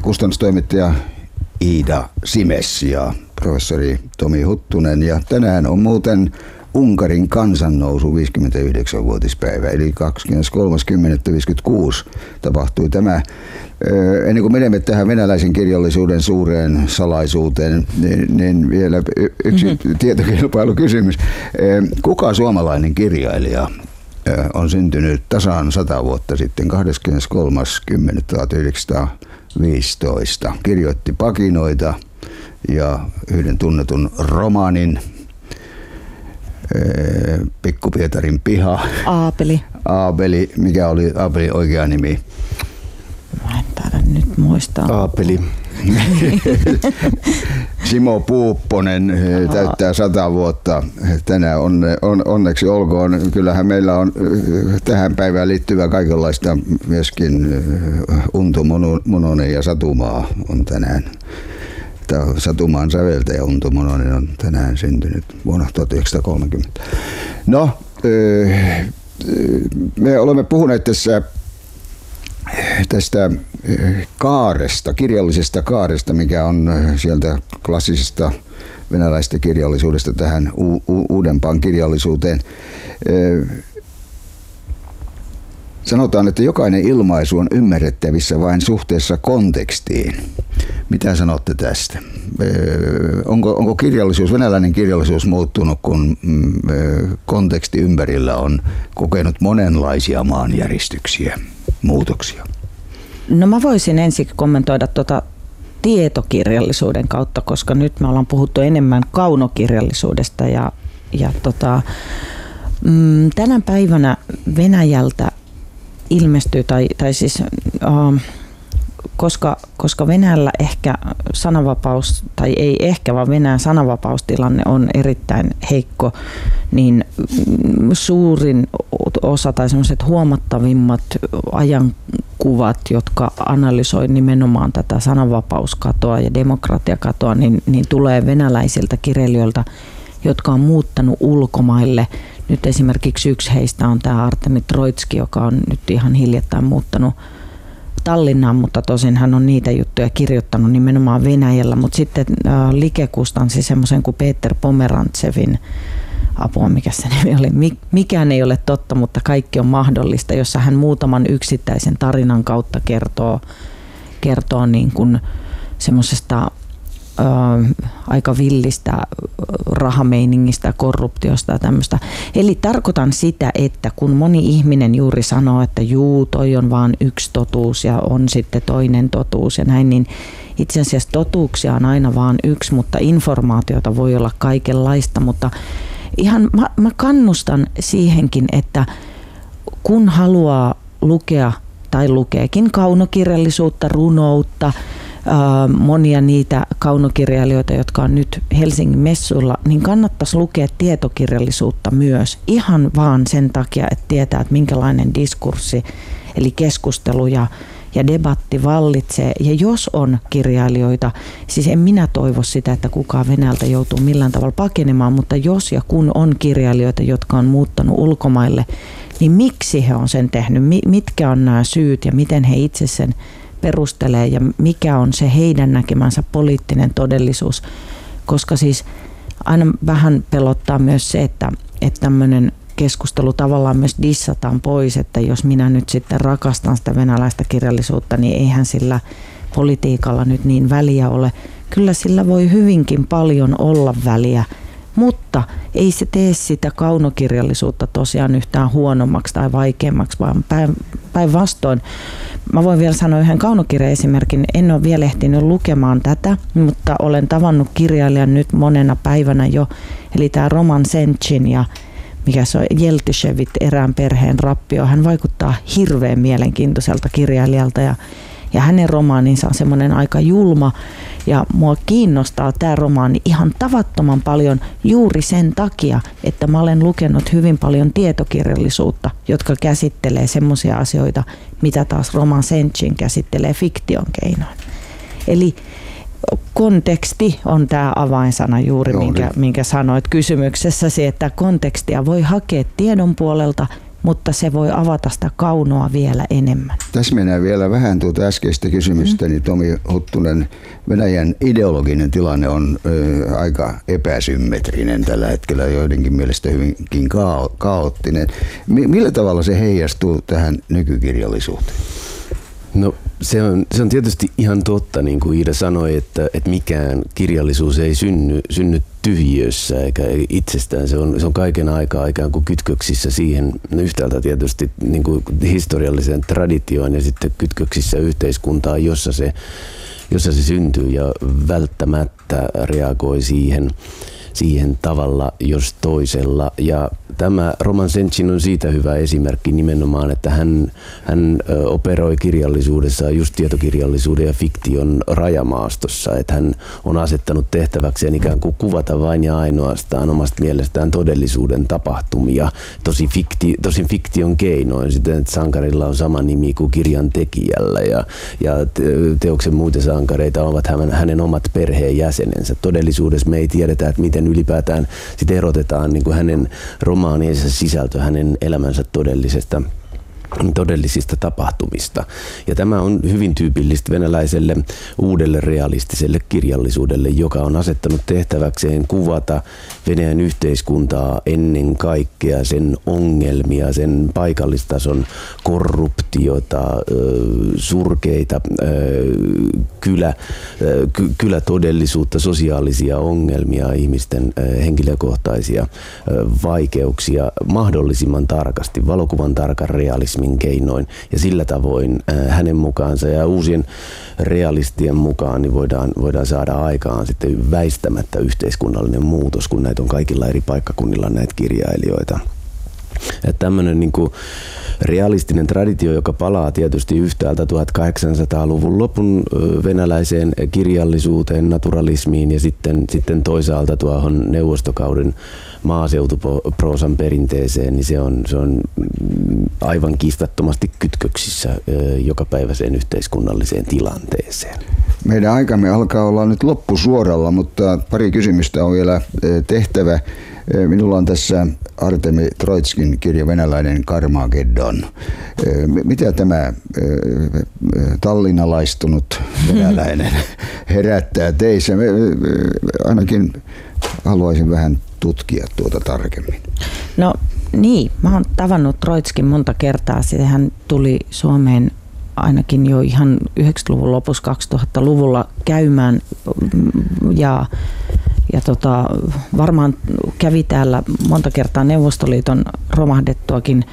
kustannustoimittaja Iida Simes ja professori Tomi Huttunen. Ja tänään on muuten Unkarin kansannousu 59-vuotispäivä, eli 23.10.56 tapahtui tämä. Ennen kuin menemme tähän venäläisen kirjallisuuden suureen salaisuuteen, niin vielä yksi tietokilpailukysymys. Kuka suomalainen kirjailija on syntynyt tasan 100 vuotta sitten, 23.10.1915? Kirjoitti Pakinoita ja yhden tunnetun romaanin, Pikku Pietarin piha. Aapeli. Mikä oli Aapelin oikea nimi? Mä en taida nyt muistaa. Aapeli. Simo Puupponen täyttää 100 vuotta. Tänään onneksi olkoon. Kyllähän meillä on tähän päivään liittyvää kaikenlaista, myöskin Unto Mononen ja Satumaa on tänään. Satumaan säveltäjä Unto Mononen on tänään syntynyt vuonna 1930. No, me olemme puhuneet tästä kaaresta, kirjallisesta kaaresta, mikä on sieltä klassisesta venäläisestä kirjallisuudesta tähän uudempaan kirjallisuuteen. Sanotaan, että jokainen ilmaisu on ymmärrettävissä vain suhteessa kontekstiin. Mitä sanotte tästä? Onko kirjallisuus, venäläinen kirjallisuus muuttunut, kun konteksti ympärillä on kokenut monenlaisia maanjäristyksiä, muutoksia? No mä voisin ensin kommentoida tietokirjallisuuden kautta, koska nyt me ollaan puhuttu enemmän kaunokirjallisuudesta tänä päivänä Venäjältä ilmestyy, tai siis koska Venäjällä ehkä sananvapaus, tai ei ehkä, vaan Venäjän sananvapaustilanne on erittäin heikko, niin suurin osa tai semmoiset huomattavimmat ajankuvat, jotka analysoi nimenomaan tätä sananvapauskatoa ja demokratiakatoa, niin tulee venäläisiltä kirjailijoilta, jotka on muuttanut ulkomaille. Nyt esimerkiksi yksi heistä on tämä Artemi Troitski, joka on nyt ihan hiljattain muuttanut Tallinnaan, mutta tosin hän on niitä juttuja kirjoittanut nimenomaan Venäjällä. Mutta sitten Like kustansi semmoisen kuin Peter Pomerantsevin, apua mikä se nimi oli, mikään ei ole totta, mutta kaikki on mahdollista, jossa hän muutaman yksittäisen tarinan kautta kertoo niin kuin semmoisesta aika villistä rahameiningistä, korruptiosta ja tämmöistä. Eli tarkoitan sitä, että kun moni ihminen juuri sanoo, että toi on vaan yksi totuus ja on sitten toinen totuus ja näin, niin itse asiassa totuuksia on aina vaan yksi, mutta informaatiota voi olla kaikenlaista, mutta ihan mä kannustan siihenkin, että kun haluaa lukea tai lukeekin kaunokirjallisuutta, runoutta, monia niitä kaunokirjailijoita, jotka on nyt Helsingin messuilla, niin kannattaisi lukea tietokirjallisuutta myös. Ihan vaan sen takia, että tietää, että minkälainen diskurssi, eli keskustelu ja debatti vallitsee. Ja jos on kirjailijoita, siis en minä toivo sitä, että kukaan Venäjältä joutuu millään tavalla pakenemaan, mutta jos ja kun on kirjailijoita, jotka on muuttanut ulkomaille, niin miksi he on sen tehnyt? Mitkä on nämä syyt ja miten he itse sen perustelee ja mikä on se heidän näkemänsä poliittinen todellisuus, koska siis aina vähän pelottaa myös se, että tämmöinen keskustelu tavallaan myös dissataan pois, että jos minä nyt sitten rakastan sitä venäläistä kirjallisuutta, niin eihän sillä politiikalla nyt niin väliä ole. Kyllä sillä voi hyvinkin paljon olla väliä, mutta ei se tee sitä kaunokirjallisuutta tosiaan yhtään huonommaksi tai vaikeammaksi, vaan päinvastoin. Mä voin vielä sanoa yhden kaunokirjaesimerkin. En ole vielä ehtinyt lukemaan tätä, mutta olen tavannut kirjailijan nyt monena päivänä jo. Eli tämä Roman Senchin ja mikä se on, Jeltyshevit, erään perheen rappio. Hän vaikuttaa hirveän mielenkiintoiselta kirjailijalta ja hänen romaaninsa on semmoinen aika julma. Ja mua kiinnostaa tämä romaani ihan tavattoman paljon juuri sen takia, että mä olen lukenut hyvin paljon tietokirjallisuutta, jotka käsittelee semmoisia asioita, mitä taas Roman Senchin käsittelee fiktion keinoin. Eli konteksti on tämä avainsana juuri, minkä sanoit kysymyksessäsi, että kontekstia voi hakea tiedon puolelta mutta se voi avata sitä kaunoa vielä enemmän. Tässä mennään vielä vähän tuota äskeistä kysymystä, niin Tomi Huttunen, Venäjän ideologinen tilanne on aika epäsymmetrinen tällä hetkellä, joidenkin mielestä hyvinkin kaoottinen. Millä tavalla se heijastuu tähän nykykirjallisuuteen? No se on tietysti ihan totta, niin kuin Iida sanoi, että mikään kirjallisuus ei synny tyhjiössä eikä itsestään. Se on kaiken aikaa ikään kuin kytköksissä siihen yhtäältä tietysti niin kuin historialliseen traditioon ja sitten kytköksissä yhteiskuntaan, jossa se syntyy ja välttämättä reagoi siihen tavalla jos toisella. Ja tämä Roman Senčin on siitä hyvä esimerkki nimenomaan, että hän operoi kirjallisuudessaan just tietokirjallisuuden ja fiktion rajamaastossa. Että hän on asettanut tehtäväkseen ikään kuin kuvata vain ja ainoastaan omasta mielestään todellisuuden tapahtumia, tosin fiktion keinoin. Sitten, että sankarilla on sama nimi kuin kirjan tekijällä ja teoksen muita sankareita ovat hänen omat perheenjäsenensä. Todellisuudessa me ei tiedetä, että miten ylipäätään sit erotetaan niin kuin hänen romaaniensa sisältö hänen elämänsä todellisista tapahtumista. Ja tämä on hyvin tyypillistä venäläiselle uudelle realistiselle kirjallisuudelle, joka on asettanut tehtäväkseen kuvata Venäjän yhteiskuntaa ennen kaikkea sen ongelmia, sen paikallistason korruptiota, surkeita kylätodellisuutta, sosiaalisia ongelmia, ihmisten henkilökohtaisia vaikeuksia mahdollisimman tarkasti, valokuvan tarkan realismin keinoin, ja sillä tavoin hänen mukaansa ja uusien realistien mukaan niin voidaan saada aikaan sitten väistämättä yhteiskunnallinen muutos, kun näitä on kaikilla eri paikkakunnilla näitä kirjailijoita. Että tämmöinen niin kuin realistinen traditio, joka palaa tietysti yhtäältä 1800-luvun lopun venäläiseen kirjallisuuteen, naturalismiin ja sitten toisaalta tuohon neuvostokauden maaseutuproosan perinteeseen, niin se on aivan kiistattomasti kytköksissä jokapäiväiseen yhteiskunnalliseen tilanteeseen. Meidän aikamme alkaa olla nyt loppusuoralla, mutta pari kysymystä on vielä tehtävä. Minulla on tässä Artemi Troitskin kirja Venäläinen Karmageddon. Mitä tämä tallinnalaistunut venäläinen herättää teissä? Ainakin haluaisin vähän tutkia tuota tarkemmin. No niin, mä oon tavannut Troitskin monta kertaa. Hän tuli Suomeen ainakin jo ihan 90-luvun lopussa 2000-luvulla käymään ja varmaan kävi täällä monta kertaa Neuvostoliiton romahdettuakin.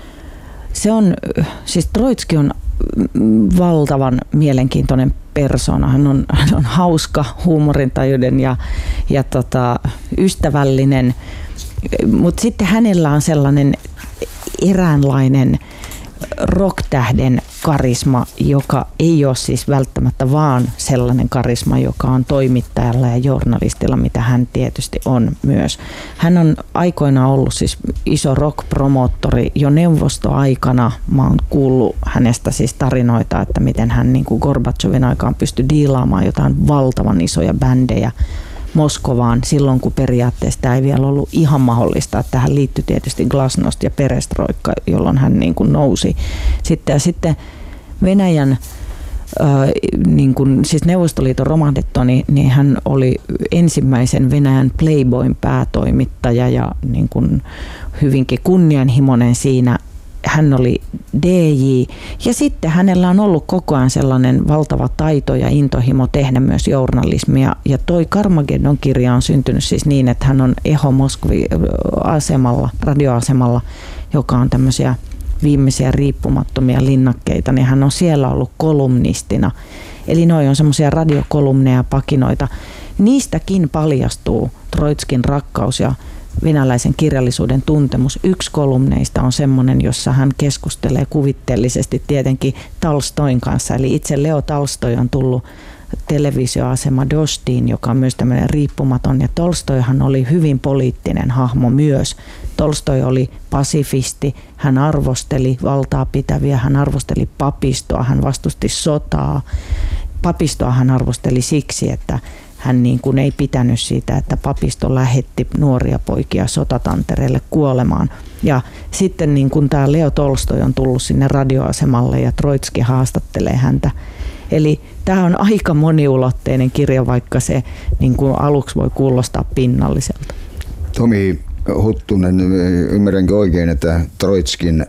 Siis Troitski on valtavan mielenkiintoinen persoona. Hän on hauska, huumorintajuinen ja ystävällinen, mutta sitten hänellä on sellainen eräänlainen rock-tähden karisma, joka ei ole siis välttämättä vaan sellainen karisma, joka on toimittajalla ja journalistilla, mitä hän tietysti on myös. Hän on aikoinaan ollut siis iso rock-promoottori jo neuvostoaikana. Mä oon kuullut hänestä siis tarinoita, että miten hän niin kuin Gorbatsovin aikaan pystyi diilaamaan jotain valtavan isoja bändejä Moskovaan silloin, kun periaatteessa tämä ei vielä ollut ihan mahdollista. Että tähän liittyi tietysti glasnost ja perestroikka, jolloin hän niin kuin nousi. Sitten Venäjän, niin kuin, siis Neuvostoliiton romahdettua, niin hän oli ensimmäisen Venäjän Playboyn päätoimittaja ja niin kuin hyvinkin kunnianhimoinen siinä. Hän oli DJ ja sitten hänellä on ollut koko ajan sellainen valtava taito ja intohimo tehdä myös journalismia. Ja toi Karmageddon kirja on syntynyt siis niin, että hän on Eho Moskvi asemalla, radioasemalla, joka on tämmöisiä viimeisiä riippumattomia linnakkeita, niin hän on siellä ollut kolumnistina. Eli noi on semmoisia radiokolumneja, pakinoita. Niistäkin paljastuu Troitskin rakkaus ja venäläisen kirjallisuuden tuntemus. Yksi kolumneista on semmoinen, jossa hän keskustelee kuvitteellisesti tietenkin Tolstoin kanssa. Eli itse Leo Tolstoi on tullut televisioasema Dostin, joka on myös tämmöinen riippumaton. Ja Tolstoihan oli hyvin poliittinen hahmo myös. Tolstoi oli pasifisti, hän arvosteli valtaa pitäviä, hän arvosteli papistoa, hän vastusti sotaa. Papistoa hän arvosteli siksi, että hän niin kuin ei pitänyt siitä, että papisto lähetti nuoria poikia sotatantereelle kuolemaan. Ja sitten niin kuin tämä Leo Tolstoi on tullut sinne radioasemalle ja Troitski haastattelee häntä. Eli tämä on aika moniulotteinen kirja, vaikka se niin kuin aluksi voi kuulostaa pinnalliselta. Tomi Huttunen, ymmärränkö oikein, että Troitskin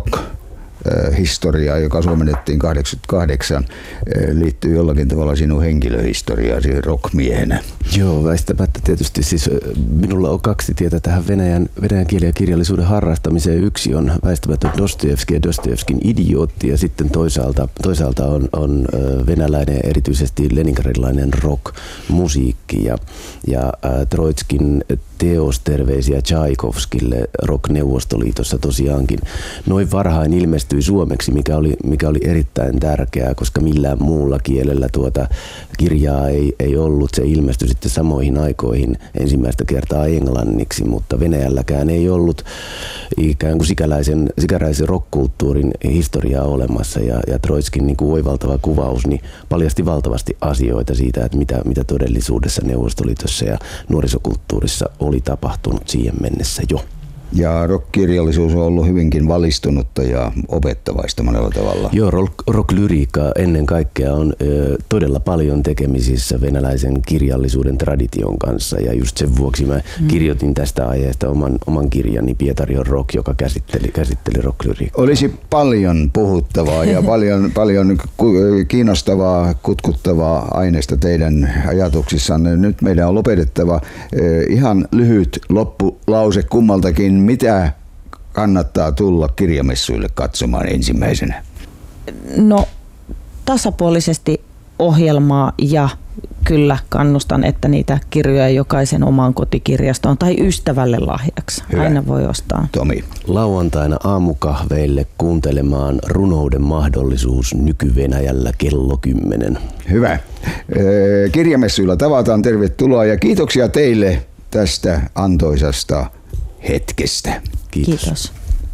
rock-historia, joka suomennettiin 88, liittyy jollakin tavalla sinun henkilöhistoriaasi rockmiehenä? Joo, väistämättä tietysti. Siis minulla on kaksi tietä tähän venäjän kielen ja kirjallisuuden harrastamiseen. Yksi on väistämättä Dostojevski ja Dostojevskin Idiootti, ja sitten toisaalta on venäläinen, erityisesti leningradilainen rock-musiikki. Ja Troitskin teos terveisiä Tchaikovskille Rock-Neuvostoliitossa tosiaankin noin varhain ilmestyi suomeksi, mikä oli erittäin tärkeää, koska millään muulla kielellä tuota kirjaa ei ollut. Se ilmestyi sitten samoihin aikoihin ensimmäistä kertaa englanniksi, mutta Venäjälläkään ei ollut ikään kuin sikäläisen rock-kulttuurin historiaa olemassa, ja Troitskin niin kuin oivaltava kuvaus niin paljasti valtavasti asioita siitä, että mitä todellisuudessa Neuvostoliitossa ja nuorisokulttuurissa oli tapahtunut siihen mennessä jo. Ja rock-kirjallisuus on ollut hyvinkin valistunutta ja opettavaista monella tavalla. Joo, rock-lyriikka ennen kaikkea on todella paljon tekemisissä venäläisen kirjallisuuden tradition kanssa, ja just sen vuoksi mä kirjoitin tästä aiheesta oman kirjani Pietari on rock, joka käsitteli rock-lyriikkaa. Olisi paljon puhuttavaa ja paljon kiinnostavaa, kutkuttavaa aineesta teidän ajatuksissanne. Nyt meidän on lopetettava. Ihan lyhyt loppulause kummaltakin. Mitä kannattaa tulla kirjamessuille katsomaan ensimmäisenä? No, tasapuolisesti ohjelmaa, ja kyllä kannustan, että niitä kirjoja jokaisen omaan kotikirjastoon tai ystävälle lahjaksi. Hyvä. Aina voi ostaa. Tomi. Lauantaina aamukahveille kuuntelemaan Runouden mahdollisuus Nyky-Venäjällä kello 10. Hyvä. Kirjamessuilla tavataan. Tervetuloa ja kiitoksia teille tästä antoisasta hetkestä. Kiitos. Kiitos.